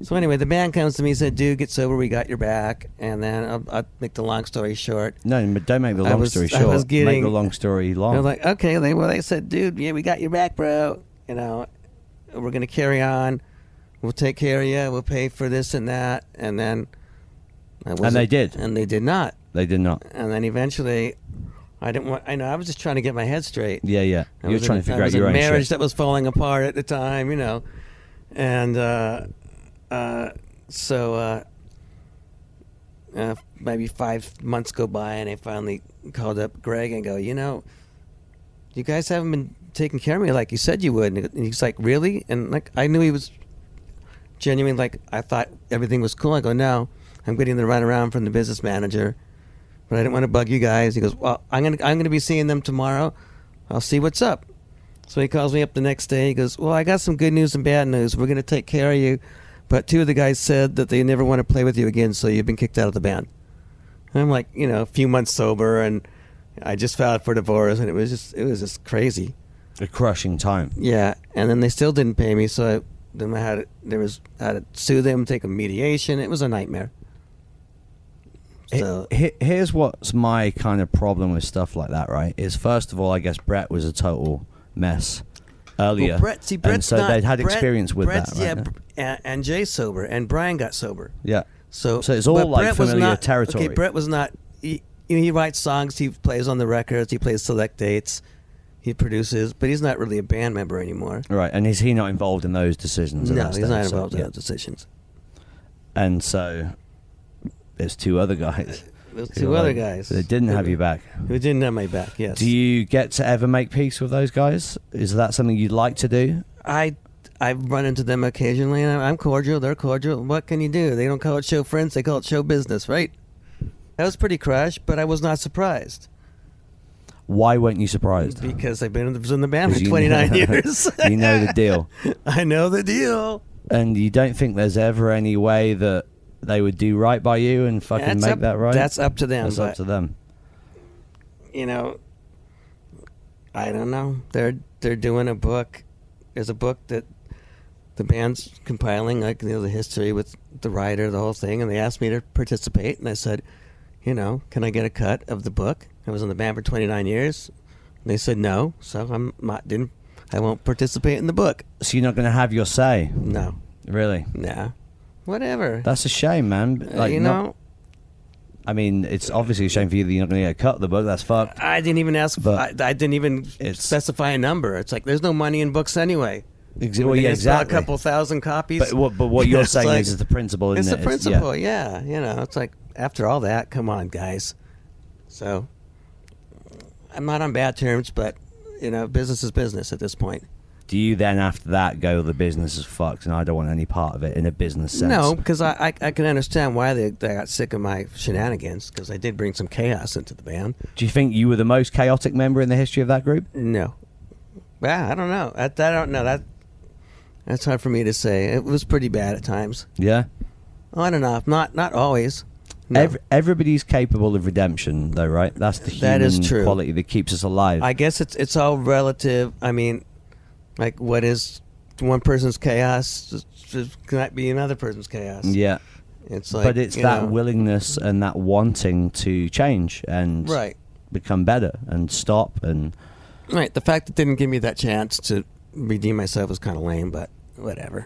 So anyway, the band comes to me and said, dude, get sober, we got your back. And then I'll, I'll make the long story short. No, but don't make the I long was- story I short. was getting- make the long story long. I was like, okay. They, well, they said, dude, yeah, we got your back, bro. You know, we're going to carry on. We'll take care of you. We'll pay for this and that. And then... I And wasn't- they did. And they did not. They did not. And then eventually, I didn't want... I know, I was just trying to get my head straight. Yeah, yeah. I You're was trying in, to figure I out was your in own marriage shit. that was falling apart at the time, you know. And uh, uh, so uh, uh, maybe five months go by, and I finally called up Greg and go, you know, you guys haven't been taking care of me like you said you would. And he's like, really? And like I knew he was genuine. Like I thought everything was cool. I go, no, I'm getting the runaround from the business manager, but I didn't want to bug you guys. He goes, well, I'm gonna I'm gonna be seeing them tomorrow. I'll see what's up. So he calls me up the next day. He goes, well, I got some good news and bad news. We're going to take care of you. But two of the guys said that they never want to play with you again, so you've been kicked out of the band. And I'm like, you know, a few months sober, and I just filed for divorce, and it was just it was just crazy. A crushing time. Yeah, and then they still didn't pay me, so I, then I had to, there was I had to sue them, take a mediation. It was a nightmare. So He- Here's what's my kind of problem with stuff like that, right? Is first of all, I guess Brett was a total mess earlier. Well, Brett, see, Brett's and so not, they'd had Brett- experience with Brett's- that, right? Yeah, Yeah. Br- and, and Jay's sober, and Brian got sober. yeah. So, So it's all but like Brett was familiar not, territory. Okay, Brett was not. He, you know, he writes songs, he plays on the records, he plays select dates, he produces, but he's not really a band member anymore. Right, and is he not involved in those decisions? at No, that he's stage? not So, involved yeah. in those decisions. And so there's two other guys. Those who two are other like- guys They didn't have you back. who didn't have my back. Yes. Do you get to ever make peace with those guys? Is that something you'd like to do? I I've run into them occasionally, and I'm cordial. They're cordial. What can you do? They don't call it show friends; they call it show business, right? I was pretty crushed, but I was not surprised Why weren't you surprised? because I've been in the, in the band 'Cause for you twenty-nine know- years. You know the deal. I know the deal. And you don't think there's ever any way that they would do right by you and fucking That's make up- that right? That's up to them. That's but, up to them. You know, I don't know. They're they're doing a book. There's a book that the band's compiling, like you know, the history with the writer, the whole thing, and they asked me to participate, and I said, you know, can I get a cut of the book? I was in the band for twenty-nine years. And they said no, so I'm not didn't. I won't participate in the book. So you're not going to have your say? No, Really? nah, whatever. That's a shame, man. Uh, Like, you not- know, I mean, it's obviously a shame for you that you're not going to get a cut of the book. That's fucked. I didn't even ask. But I, I didn't even it's- specify a number. It's like there's no money in books anyway. Ex- We're well, gonna yeah, sell exactly. A couple thousand copies. But what, but what you're It's saying like- is, is the principle, It's isn't the it? It's- principle, yeah. You know, it's like after all that, come on, guys. So I'm not on bad terms, but you know, business is business at this point. Do you then after that go, the business is fucked and I don't want any part of it in a business sense? No, because I, I I can understand why they they got sick of my shenanigans because I did bring some chaos into the band. Do you think you were the most chaotic member in the history of that group? No, yeah, I don't know. I, I don't know that. That's hard for me to say. It was pretty bad at times. Yeah. On and off, not not always. No. Every, everybody's capable of redemption, though, right? That's the human That is true. quality that keeps us alive. I guess it's it's all relative. I mean, like what is one person's chaos just, just cannot be another person's chaos. yeah. It's like, But it's you that know, willingness and that wanting to change and right, become better and stop and right. The fact that they didn't give me that chance to redeem myself was kind of lame, but whatever.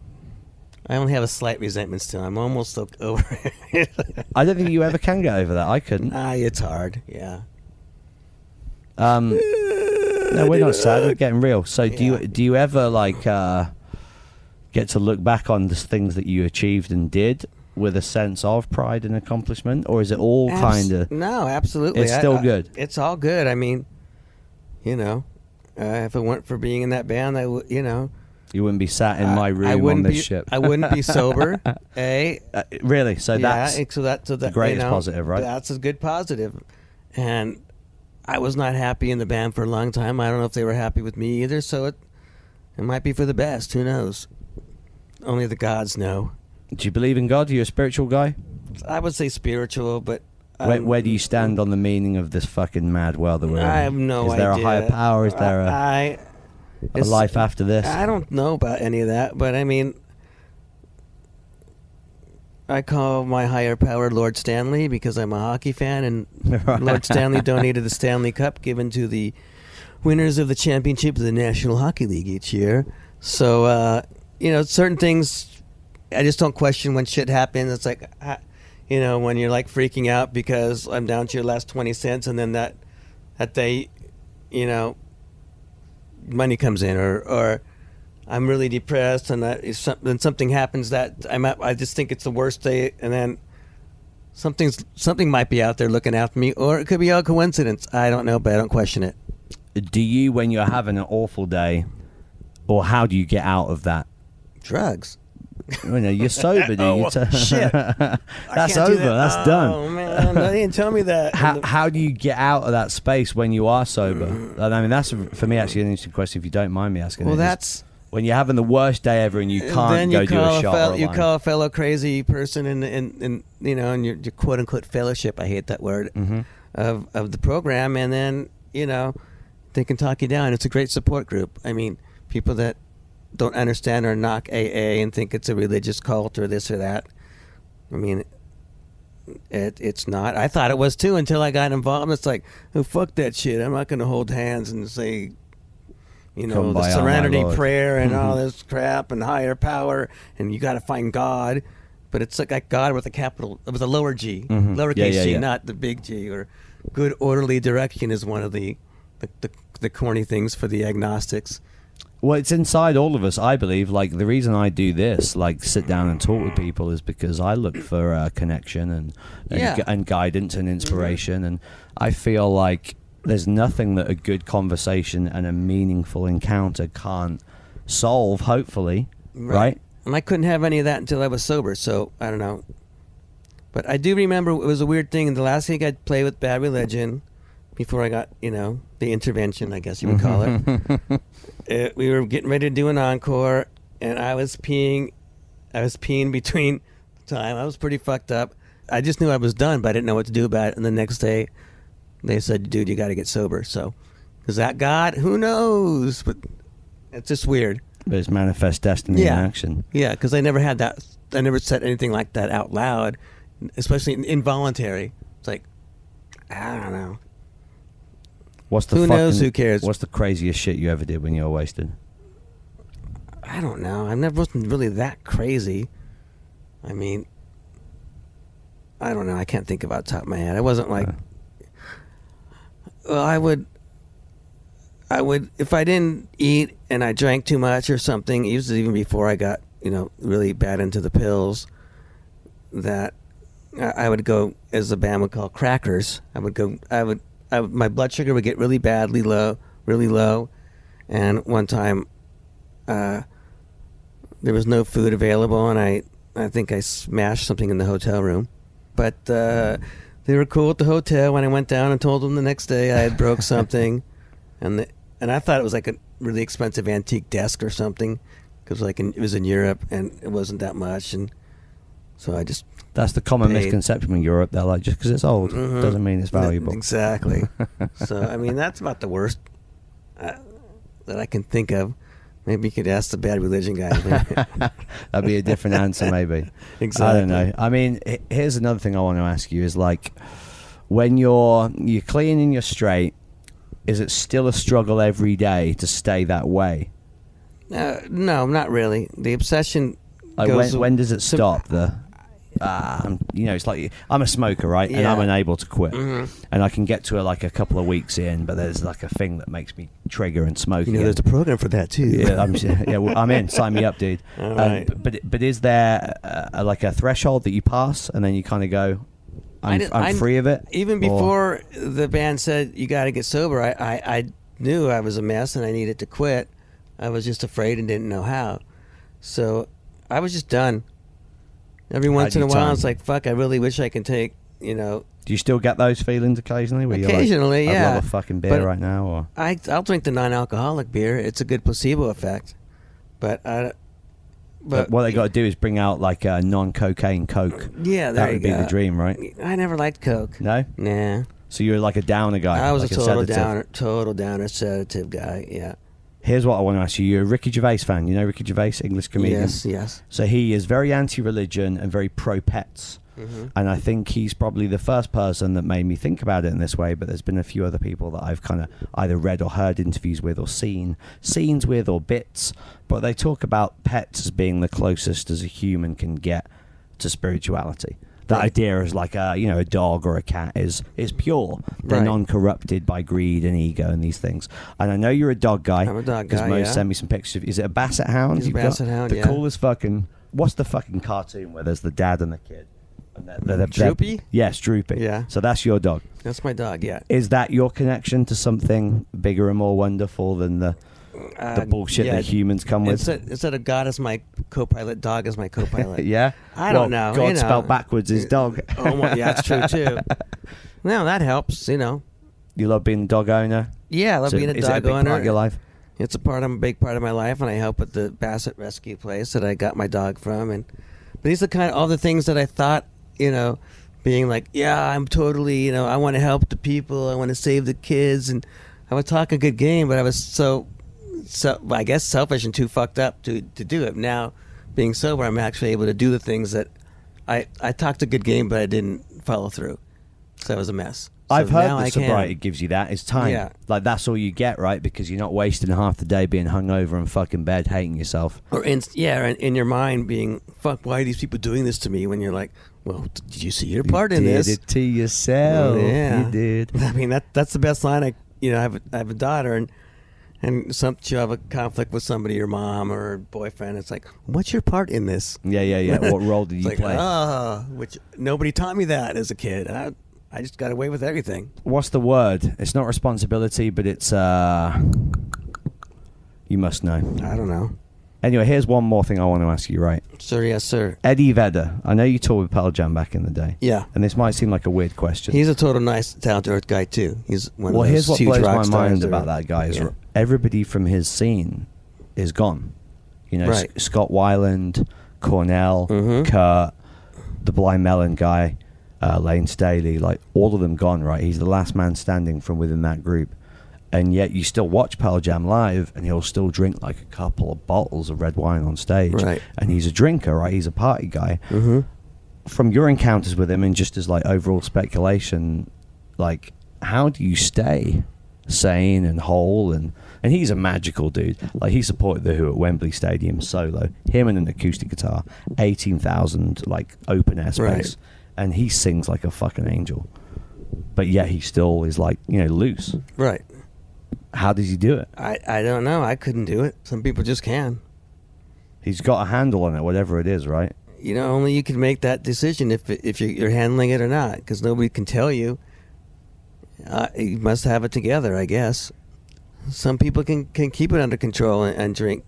I only have a slight resentment still. I'm almost o- over it. I don't think you ever can get over that. I couldn't. Ah, it's hard. Yeah. Um, no, we're not sad. We're getting real. So, do Yeah. you do you ever like uh, get to look back on the things that you achieved and did with a sense of pride and accomplishment, or is it all Abs- kind of? No, absolutely. It's I- still I- good. It's all good. I mean, you know, uh, if it weren't for being in that band, I would, you know, You wouldn't be sat in my I- room I on wouldn't this be, ship. I wouldn't be sober. A Uh, really? So yeah, that's so that so that the greatest you know, positive, right? That's a good positive. And I was not happy in the band for a long time. I don't know if they were happy with me either. So it it might be for the best. Who knows? Only the gods know. Do you believe in God? Are you a spiritual guy? I would say spiritual, but Where, um, where do you stand on the meaning of this fucking mad world that we're in? I have no Is there idea. a higher power? Is there a, I, a it's- life after this? I don't know about any of that, but I mean, I call my higher power Lord Stanley because I'm a hockey fan, and Lord Stanley donated the Stanley Cup given to the winners of the championship of the National Hockey League each year. So, uh, you know, certain things I just don't question when shit happens. It's like, you know, when you're like freaking out because I'm down to your last twenty cents, and then that that day, you know, money comes in, or or I'm really depressed, and that is some, then something happens that I'm at, I just think it's the worst day, and then something's something might be out there looking after me, or it could be all coincidence. I don't know, but I don't question it. Do you, when you're having an awful day, or how do you get out of that? Drugs. You know, you're sober, dude. Oh, well, you t- shit. That's over. over. That. That's oh, done. Oh man, they didn't tell me that. How, how do you get out of that space when you are sober? I mean, that's for me actually an interesting question. If you don't mind me asking. Well, it, that's when you're having the worst day ever and you can't then you go do call a shot. fellow, or a you line. call a fellow crazy person in in, in you know in your, your quote unquote fellowship. I hate that word mm-hmm. of of the program, and then you know they can talk you down. It's a great support group. I mean, people that don't understand or knock A A and think it's a religious cult or this or that. I mean, it it's not. I thought it was too until I got involved. It's like, oh, fuck that shit. I'm not going to hold hands and say, you know, Come the by, serenity oh my Lord. prayer and Mm-hmm. all this crap and higher power, and you got to find God. But it's like, like God with a capital, with a lower G, Mm-hmm. lowercase Yeah, yeah, G, yeah. not the big G. Or good orderly direction is one of the the, the the corny things for the agnostics. Well, it's inside all of us, I believe. Like, the reason I do this, like, sit down and talk with people, is because I look for uh, connection and and, Yeah. gu- and guidance and inspiration. And I feel like there's nothing that a good conversation and a meaningful encounter can't solve, hopefully, right? And I couldn't have any of that until I was sober, so I don't know. But I do remember it was a weird thing. The last week I'd play with Bad Religion, before I got, you know, the intervention, I guess you would call it. it. We were getting ready to do an encore, and I was peeing. I was peeing between time. I was pretty fucked up. I just knew I was done, but I didn't know what to do about it. And the next day, they said, dude, you got to get sober. So, is that God? Who knows? But it's just weird. But it's manifest destiny Yeah. in action. Yeah, because I never had that. I never said anything like that out loud, especially involuntary. It's like, I don't know. What's the Who fucking, knows? Who cares? What's the craziest shit you ever did when you were wasted? I don't know. I never wasn't really that crazy. I mean, I don't know. I can't think about the top of my head. I wasn't like. Well, I would. I would if I didn't eat and I drank too much or something. Usually, even before I got you know really bad into the pills, that I I would go, as the band would call, crackers. I would go. I would. I, my blood sugar would get really badly low, really low, and one time, uh, there was no food available, and I, I think I smashed something in the hotel room. But uh, they were cool at the hotel when I went down and told them the next day I had broke something, and the, and I thought it was like a really expensive antique desk or something, because like in, it was in Europe and it wasn't that much, and so I just. That's the common paid. misconception in Europe. They're like, just because it's old Mhm. doesn't mean it's valuable. Exactly. So, I mean, that's about the worst uh, that I can think of. Maybe you could ask the Bad Religion guy. That'd be a different answer, maybe. Exactly. I don't know. I mean, h- here's another thing I want to ask you: is like, when you're you're clean and you're straight, is it still a struggle every day to stay that way? Uh, no, not really. The obsession Like, goes... when when does it some- stop? The Ah, I'm, you know, it's like I'm a smoker, right? And Yeah. I'm unable to quit, Mhm. and I can get to it like a couple of weeks in, but there's like a thing that makes me trigger and smoke. You know, again. there's a program for that, too. Yeah, I'm, yeah, well, I'm in. Sign me up, dude. All Um, right. but, but but is there uh, like a threshold that you pass, and then you kind of go, I I'm, didn't- I'm I- free of it? Even Or- before the band said, you got to get sober, I, I, I knew I was a mess and I needed to quit. I was just afraid and didn't know how. So I was just done. Every once in a How'd you while, time? it's like, fuck, I really wish I could take, you know... Do you still get those feelings occasionally? Where Occasionally, you're like, I'd yeah. love a fucking beer But right now, or I, I'll drink the non-alcoholic beer. It's a good placebo effect. But I... but what they got to do is bring out like a non-cocaine Coke. Yeah, there that you would be go. the dream, right? I never liked Coke. No, Nah. so you're like a downer guy. I was like a total sedative. downer, total downer sedative guy, yeah. Here's what I want to ask you. You're a Ricky Gervais fan. You know Ricky Gervais, English comedian? Yes, yes. So he is very anti-religion and very pro-pets. Mm-hmm. And I think he's probably the first person that made me think about it in this way, but there's been a few other people that I've kind of either read or heard interviews with or seen scenes with or bits, but they talk about pets as being the closest as a human can get to spirituality. The right. idea is like a, you know, a dog or a cat is is pure. They're right. non-corrupted by greed and ego and these things. And I know you're a dog guy. I'm a dog guy, because Mo yeah. sent me some pictures of, is it a basset hound? He's a You've basset got hound, the yeah. coolest fucking, what's the fucking cartoon where there's the dad and the kid? And they're, they're, they're, Droopy? Yes, Droopy. Yeah. So that's your dog. That's my dog, yeah. Is that your connection to something bigger and more wonderful than the the Uh, bullshit yeah. that humans come with? Instead, instead of God as my co-pilot, dog as my co-pilot. Yeah? I well, don't know. God you know. spelled backwards is dog. Oh, well, yeah, that's true, too. No, that helps, you know. You love being a dog owner? Yeah, I love So being a is dog it a big owner. part of your life? It's a part of a big part of my life, and I help at the Basset Rescue place that I got my dog from. And but these are kind of all the things that I thought, you know, being like, yeah, I'm totally, you know, I want to help the people, I want to save the kids, and I would talk a good game, but I was so, so I guess selfish and too fucked up to to do it. Now, being sober, I'm actually able to do the things that I I talked a good game, but I didn't follow through, so it was a mess. So I've heard now that I can. sobriety gives you that. It's time. Yeah. Like, that's all you get, right? Because you're not wasting half the day being hungover and fucking bed hating yourself. Or in, yeah, in, in your mind being, fuck, why are these people doing this to me? When you're like, well, did you see your part you in did this? it to yourself. Well, yeah. You did. I mean, that that's the best line. I, you know, I have a, I have a daughter, and and some you have a conflict with somebody, your mom or boyfriend. It's like, what's your part in this? Yeah, yeah, yeah. What role did It's you like, play? ah, which nobody taught me that as a kid. I I just got away with everything. What's the word? It's not responsibility, but it's, uh... you must know. I don't know. Anyway, here's one more thing I want to ask you, right? Sir, yes, sir. Eddie Vedder. I know you toured with Pearl Jam back in the day. Yeah. And this might seem like a weird question. He's a total nice, down-to-earth guy, too. He's one well, of those here's what huge blows rock my stars mind or- about that guy is yeah. everybody from his scene is gone. You know, Right. S- Scott Weiland, Cornell, Mhm. Kurt, the Blind Melon guy, uh, Lane Staley, like all of them gone, right? He's the last man standing from within that group. And yet you still watch Pearl Jam live and he'll still drink like a couple of bottles of red wine on stage. Right. And he's a drinker, right? He's a party guy. Mm-hmm. From your encounters with him and just as like overall speculation, like how do you stay sane and whole? And and he's a magical dude. Like he supported the Who at Wembley Stadium solo, him and an acoustic guitar, eighteen thousand like open air space. Right. And he sings like a fucking angel, but yet he still is like, you know, loose. Right. How does he do it? I, I don't know. I couldn't do it. Some people just can. He's got a handle on it, whatever it is, right? You know, only you can make that decision if it, if you're, you're handling it or not, because nobody can tell you. Uh, you must have it together, I guess. Some people can, can keep it under control and, and drink,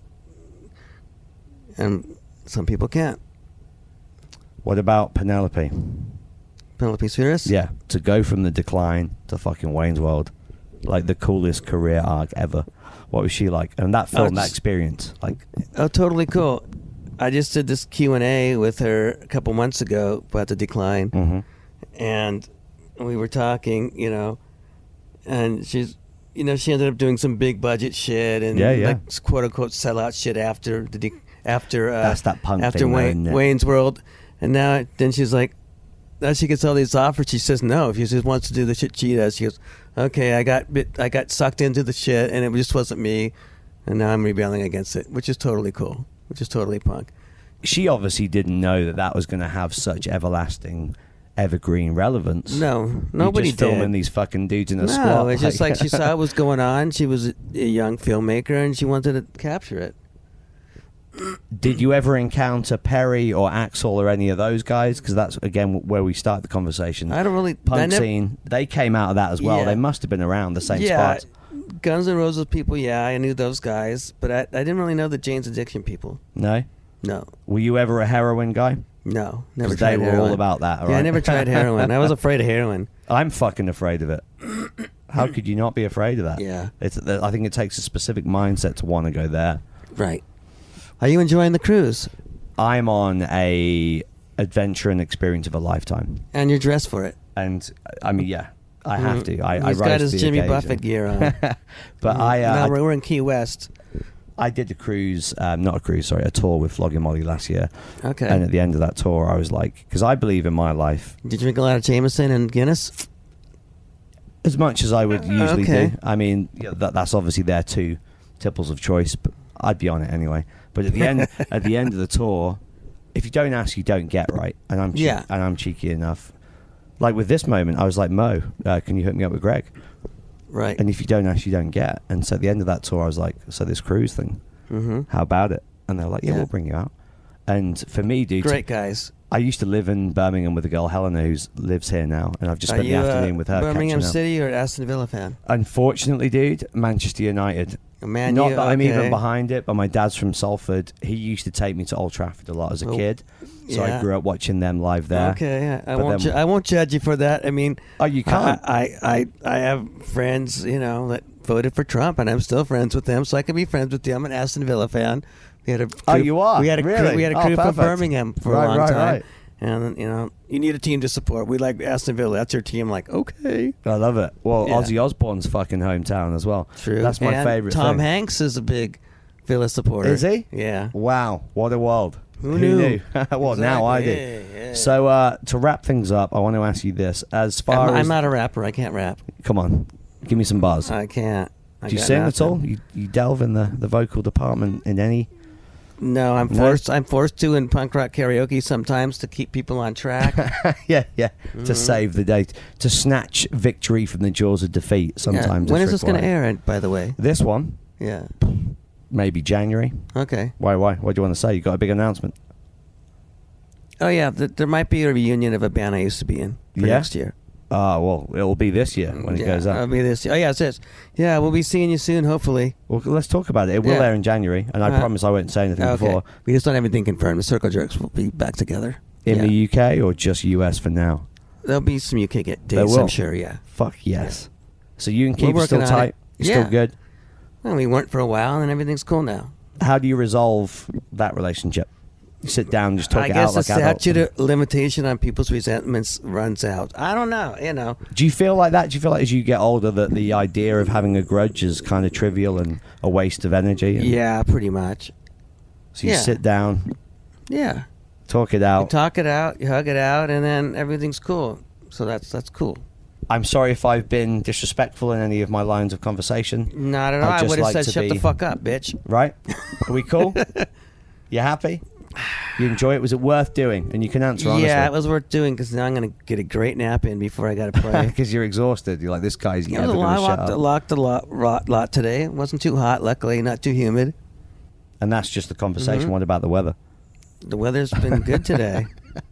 and some people can't. What about Penelope? Penelope Spheris? Yeah, to go from the decline to fucking Wayne's World, like the coolest career arc ever. What was she like? And that film, Oh, that just- experience, like, Oh, totally cool. I just did this Q and A with her a couple months ago about the decline, mhm. and we were talking, you know, and she's, you know, she ended up doing some big budget shit and Yeah, yeah. like quote unquote sellout shit after the de- after uh, That's that punk after thing, though, Wayne, isn't it? Wayne's World, and now then she's like, now she gets all these offers. She says no if she just wants to do the shit she does. She goes, okay, I got bit, I got sucked into the shit, and it just wasn't me, and now I'm rebelling against it, which is totally cool, which is totally punk. She obviously didn't know that that was going to have such everlasting, evergreen relevance. No, nobody You're just filming did. these fucking dudes in a No, squat. it's just like she saw what was going on. She was a, a young filmmaker, and she wanted to capture it. Did you ever encounter Perry or Axl or any of those guys? Because that's, again, where we start the conversation. I don't really... I Punk never- scene, they came out of that as well. Yeah. They must have been around the same yeah, spots. Guns N' Roses people, yeah, I knew those guys, but I, I didn't really know the Jane's Addiction people. No? No, Were you ever a heroin guy? no, never 'Cause tried they were heroin. all about that, all Yeah, I right? never tried heroin. I was afraid of heroin. I'm fucking afraid of it. How could you not be afraid of that? Yeah. It's, I think it takes a specific mindset to want to go there. Right. Are you enjoying the cruise? I'm on a adventure and experience of a lifetime. And you're dressed for it. And, I mean, yeah, I have to. I, I He's rise got to his the Jimmy occasion. Buffett gear on. But I... Uh, now I we're, we're in Key West. I did a cruise, um, not a cruise, sorry, a tour with Flogging Molly last year. Okay. And at the end of that tour, I was like, because I believe in my life. Did you drink a lot of Jameson and Guinness? As much as I would usually Okay. do. I mean, yeah, that, that's obviously their two tipples of choice, but I'd be on it anyway. But at the end, at the end of the tour, if you don't ask, you don't get, right? And I'm che- Yeah. and I'm cheeky enough. Like with this moment, I was like, Mo, uh, can you hook me up with Greg? Right. And if you don't ask, you don't get. And so at the end of that tour, I was like, so this cruise thing, mm-hmm. how about it? And they're like, yeah, Yeah. we'll bring you out. And for me, dude, Great guys. I used to live in Birmingham with a girl, Helena, who lives here now, and I've just Are spent you the afternoon a with her. Birmingham catching up. City or Aston Villa fan? Unfortunately, dude, Manchester United. Man, Not you, that I'm okay. even behind it, but my dad's from Salford. He used to take me to Old Trafford a lot as a Oh, kid, so yeah. I grew up watching them live there. Okay, yeah. I But won't. then- Ju- I won't judge you for that. I mean, Oh, you can't. I, I, I, I have friends, you know, that voted for Trump, and I'm still friends with them, so I can be friends with you. I'm an Aston Villa fan. We had a crew, Oh, you are? We had a Really? crew, we had a Oh, crew from perfect. Birmingham for Right, a long right, time, right. and you know, you need a team to support. We like Aston Villa. That's your team. Like, okay, I love it. Well, Yeah. Ozzy Osbourne's fucking hometown as well. true. That's my And favorite Tom thing. Hanks is a big Villa supporter. Is he? Yeah. Wow, what a world. Who knew? Well, now I do. Exactly. Yeah, yeah. So, uh, to wrap things up, I want to ask you this. As far I'm, as... I'm not a rapper. I can't rap. Come on, give me some bars. I can't. I Do you got sing at nothing. all? You, you delve in the, the vocal department in any... No, I'm No? forced. I'm forced to in punk rock karaoke sometimes to keep people on track. yeah, yeah. Mm-hmm. To save the day, to snatch victory from the jaws of defeat. Sometimes. Yeah. When it's is this going to required. air? By the way. This one, Yeah. maybe January. Okay. Why? Why? What do you want to say? You got a big announcement? Oh yeah, th- there might be a reunion of a band I used to be in for Yeah? next year. Ah, well, it'll be this year when it yeah, goes I'll up. be this. Oh yeah, it says. Yeah, we'll be seeing you soon. Hopefully. Well, let's talk about it. It will Yeah. air in January, and I Uh, promise I won't say anything Okay. before. We just don't have anything confirmed. The Circle Jerks will be back together. In Yeah. the U K or just U S for now? There'll be some U K get There dates. will. I'm sure. Yeah. Fuck yes. So you and We're Keith are still working on tight. it. You're Yeah. still good. Well, we weren't for a while, and everything's cool now. How do you resolve that relationship? You sit down, and just talk I it guess out the like adults. statute of limitation on people's resentments runs out. I don't know. You know. Do you feel like that? Do you feel like as you get older that the idea of having a grudge is kind of trivial and a waste of energy? And Yeah, pretty much. So you Yeah. sit down, Yeah. talk it You out. talk it out, you hug it out, and then everything's cool. So that's that's cool. I'm sorry if I've been disrespectful in any of my lines of conversation. Not at all. I'd I just would have like said, to "Shut the be- fuck up, bitch." Right? Are we cool? You happy? You enjoy it? Was it worth doing? And you can answer honestly. Yeah, it was worth doing because now I'm gonna get a great nap in before I got to play. Because you're exhausted. You're like, this guy's It never was a going lot, to shut locked, up. locked a lot, lot, lot today. It wasn't too hot, luckily, not too humid. And that's just the conversation. Mhm. What about the weather? The weather's been good today.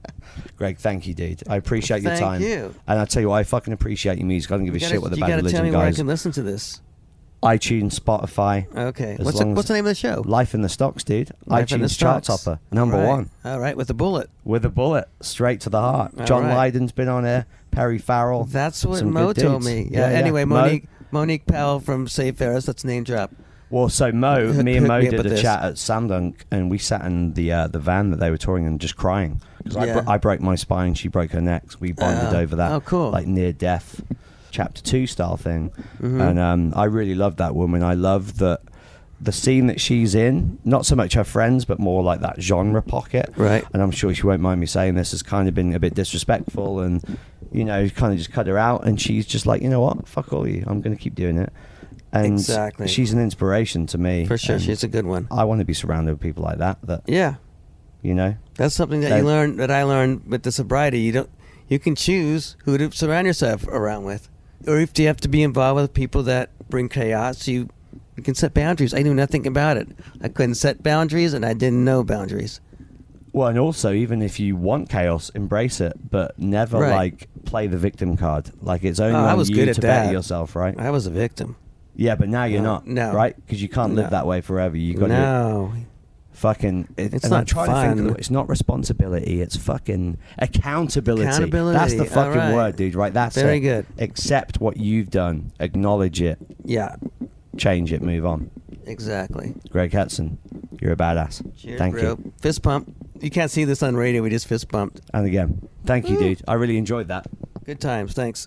Greg, thank you, dude. I appreciate your Thank time. you. And I tell you what, I fucking appreciate your music. I don't give a You shit gotta, what the you Bad gotta tell Religion me where I guys. can listen to this. iTunes, Spotify. Okay. As What's the, long what's as- the name of the show? Life in the Stocks, dude. Life in the iTunes chart Stocks. topper, number All right. one. All right, with a bullet. With a bullet, straight to the heart. All John right. Lydon's been on there. Perry Farrell. That's what Some Mo good told dudes. me. Yeah. Yeah, yeah. Anyway, Mo- Monique Monique Powell from Save Ferris. Let's name drop. Well, so Mo, Hook- me and hook Mo me up did with a this. chat at Samdunk, and we sat in the uh, the van that they were touring and just crying because I, Yeah. bro- I broke my spine, she broke her neck. So we bonded Oh. over that. Oh, cool. Like near death, chapter two style thing, Mhm. and um, I really love that woman. I love that the scene that she's in, not so much her friends, but more like that genre pocket. Right. And I'm sure she won't mind me saying this, has kind of been a bit disrespectful and, you know, kind of just cut her out. And she's just like, you know what? Fuck all you. I'm going to keep doing it. And Exactly. she's an inspiration to me. For sure, and she's a good one. I want to be surrounded with people like that, that, Yeah. you know. That's something that That- you learn that I learned with the sobriety. You don't you can choose who to surround yourself around with. Or if you have to be involved with people that bring chaos, you you can set boundaries. I knew nothing about it. I couldn't set boundaries and I didn't know boundaries. Well, and also, even if you want chaos, embrace it, but never, Right. like, play the victim card. Like, it's only Oh, I on was you good at to better that. yourself, right? I was a victim. Yeah, but now you're No, not, no. right? Because you can't live No. that way forever. You got to No. fucking. It, It's and I'm not trying to think. Of fun. the, it's not responsibility. It's fucking accountability. Accountability, That's the all fucking right. word, dude. Right? That's Very it. good. Accept what you've done. Acknowledge it. Yeah. Change it. Move on. Exactly. Greg Hudson, you're a badass. Cheers, Thank bro. you. Fist pump. You can't see this on radio. We just fist bumped. And again, thank you, dude. I really enjoyed that. Good times. Thanks.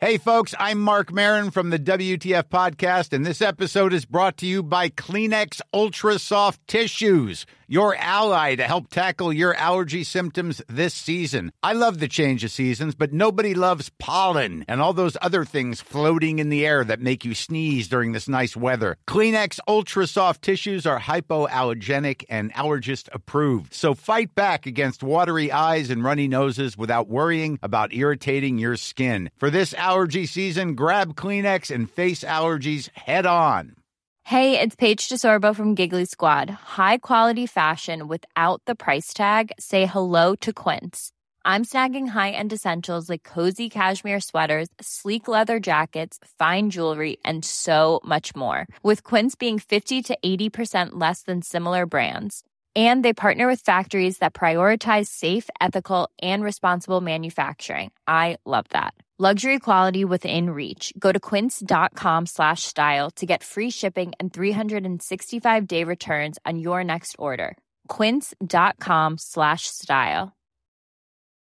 Hey, folks, I'm Mark Maron from the W T F Podcast, and this episode is brought to you by Kleenex Ultra Soft Tissues, your ally to help tackle your allergy symptoms this season. I love the change of seasons, but nobody loves pollen and all those other things floating in the air that make you sneeze during this nice weather. Kleenex Ultra Soft Tissues are hypoallergenic and allergist approved, so fight back against watery eyes and runny noses without worrying about irritating your skin. For this allergy season, grab Kleenex and face allergies head on. Hey, it's Paige DeSorbo from Giggly Squad. High quality fashion without the price tag. Say hello to Quince. I'm snagging high-end essentials like cozy cashmere sweaters, sleek leather jackets, fine jewelry, and so much more. With Quince being fifty to eighty percent less than similar brands. And they partner with factories that prioritize safe, ethical, and responsible manufacturing. I love that. Luxury quality within reach. Go to quince.com slash style to get free shipping and three sixty-five day returns on your next order. Quince.com slash style.